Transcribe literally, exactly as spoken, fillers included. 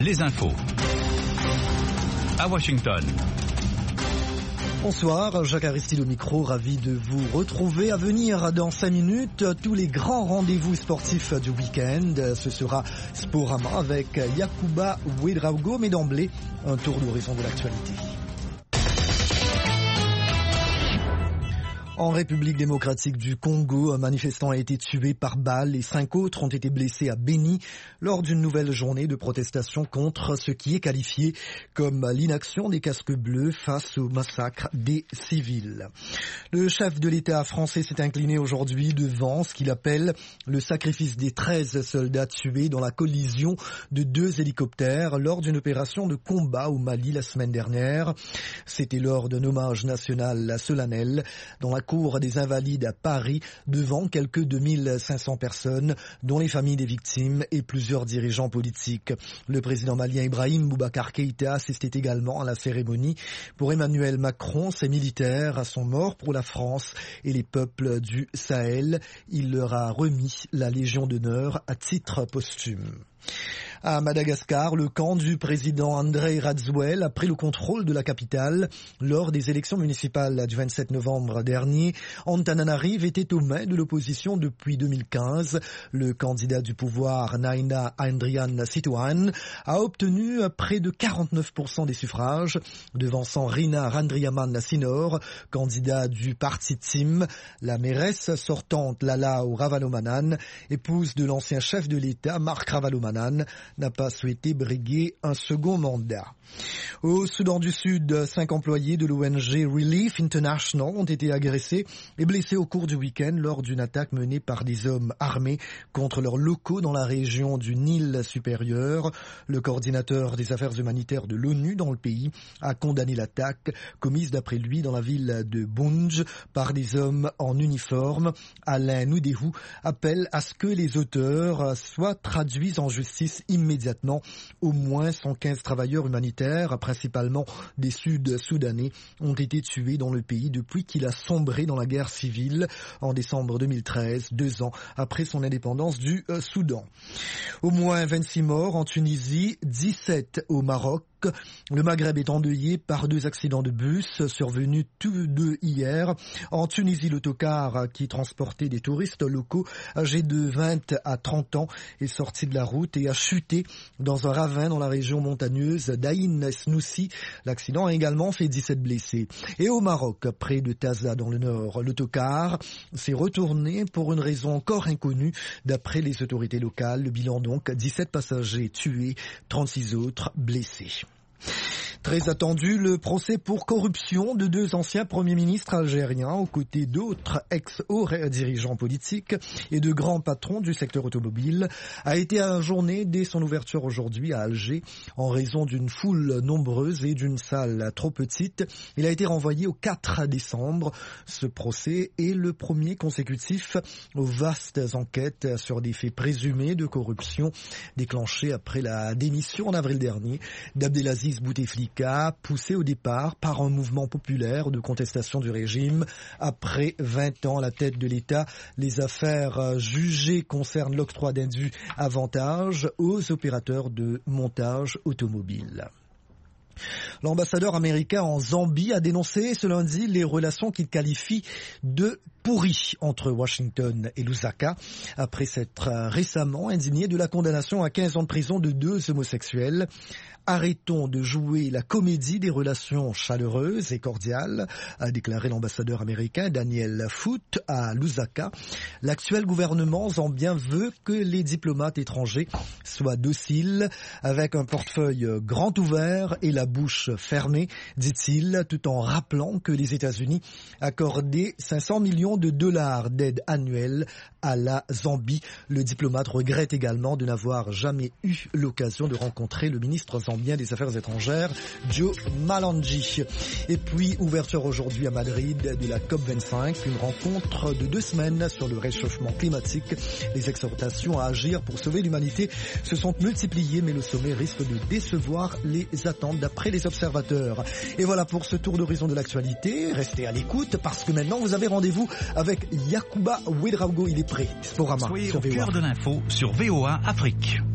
Les infos. À Washington. Bonsoir, Jacques Aristide au micro, ravi de vous retrouver. À venir dans cinq minutes, tous les grands rendez-vous sportifs du week-end. Ce sera Sporama avec Yacouba Ouedraogo, mais d'emblée, un tour d'horizon de l'actualité. En République démocratique du Congo, un manifestant a été tué par balle et cinq autres ont été blessés à Beni lors d'une nouvelle journée de protestation contre ce qui est qualifié comme l'inaction des casques bleus face au massacre des civils. Le chef de l'État français s'est incliné aujourd'hui devant ce qu'il appelle le sacrifice des treize soldats tués dans la collision de deux hélicoptères lors d'une opération de combat au Mali la semaine dernière. C'était lors d'un hommage national solennel dans la cour des Invalides à Paris devant quelques deux mille cinq cents personnes, dont les familles des victimes et plusieurs dirigeants politiques. Le président malien Ibrahim Boubacar Keïta assistait également à la cérémonie. Pour Emmanuel Macron, ces militaires sont morts pour la France et les peuples du Sahel. Il leur a remis la Légion d'honneur à titre posthume. À Madagascar, le camp du président Andry Rajoelina a pris le contrôle de la capitale lors des élections municipales du vingt-sept novembre dernier. Antananarive était aux mains de l'opposition depuis deux mille quinze. Le candidat du pouvoir, Naina Andrian Sitohan, a obtenu près de quarante-neuf pour cent des suffrages, devançant Rina Randriaman Sinor, candidat du parti Tim. La mairesse sortante Lala Ravalomanan, épouse de l'ancien chef de l'État Marc Ravalomanan, n'a pas souhaité briguer un second mandat. Au Soudan du Sud, cinq employés de l'O N G Relief International ont été agressés et blessés au cours du week-end lors d'une attaque menée par des hommes armés contre leurs locaux dans la région du Nil supérieur. Le coordinateur des affaires humanitaires de l'ONU dans le pays a condamné l'attaque commise d'après lui dans la ville de Bunj par des hommes en uniforme. Alain Noudehou appelle à ce que les auteurs soient traduits en justice immédiatement. Au moins cent quinze travailleurs humanitaires, principalement des Sud-Soudanais, ont été tués dans le pays depuis qu'il a sombré dans la guerre civile en décembre deux mille treize, deux ans après son indépendance du Soudan. Au moins vingt-six morts en Tunisie, dix-sept au Maroc. Le Maghreb est endeuillé par deux accidents de bus survenus tous deux hier. En Tunisie, l'autocar qui transportait des touristes locaux âgés de vingt à trente ans est sorti de la route et a chuté dans un ravin dans la région montagneuse d'Aïn Snoussi. L'accident a également fait dix-sept blessés. Et au Maroc, près de Taza dans le nord, l'autocar s'est retourné pour une raison encore inconnue d'après les autorités locales. Le bilan donc, dix-sept passagers tués, trente-six autres blessés. Très attendu, le procès pour corruption de deux anciens premiers ministres algériens aux côtés d'autres ex-hauts dirigeants politiques et de grands patrons du secteur automobile a été ajourné dès son ouverture aujourd'hui à Alger en raison d'une foule nombreuse et d'une salle trop petite. Il a été renvoyé au quatre décembre. Ce procès est le premier consécutif aux vastes enquêtes sur des faits présumés de corruption déclenchées après la démission en avril dernier d'Abdelaziz Bouteflika, poussé au départ par un mouvement populaire de contestation du régime. Après vingt ans à la tête de l'État, les affaires jugées concernent l'octroi d'indus avantages aux opérateurs de montage automobile. L'ambassadeur américain en Zambie a dénoncé ce lundi les relations qu'il qualifie de pourries entre Washington et Lusaka après s'être récemment indigné de la condamnation à quinze ans de prison de deux homosexuels. Arrêtons de jouer la comédie des relations chaleureuses et cordiales, a déclaré l'ambassadeur américain Daniel Foote à Lusaka. L'actuel gouvernement zambien veut que les diplomates étrangers soient dociles, avec un portefeuille grand ouvert et la bouche fermée, dit-il, tout en rappelant que les États-Unis accordaient cinq cents millions de dollars d'aide annuelle à la Zambie. Le diplomate regrette également de n'avoir jamais eu l'occasion de rencontrer le ministre zambien des Affaires étrangères, Joe Malangi. Et puis, ouverture aujourd'hui à Madrid de la COP vingt-cinq, une rencontre de deux semaines sur le réchauffement climatique. Les exhortations à agir pour sauver l'humanité se sont multipliées, mais le sommet risque de décevoir les attentes d'après les observateurs. Et voilà pour ce tour d'horizon de l'actualité. Restez à l'écoute parce que maintenant vous avez rendez-vous avec Yacouba Ouedraogo. Il est prêt. Sporama. Soyez au cœur de l'info sur V O A Afrique.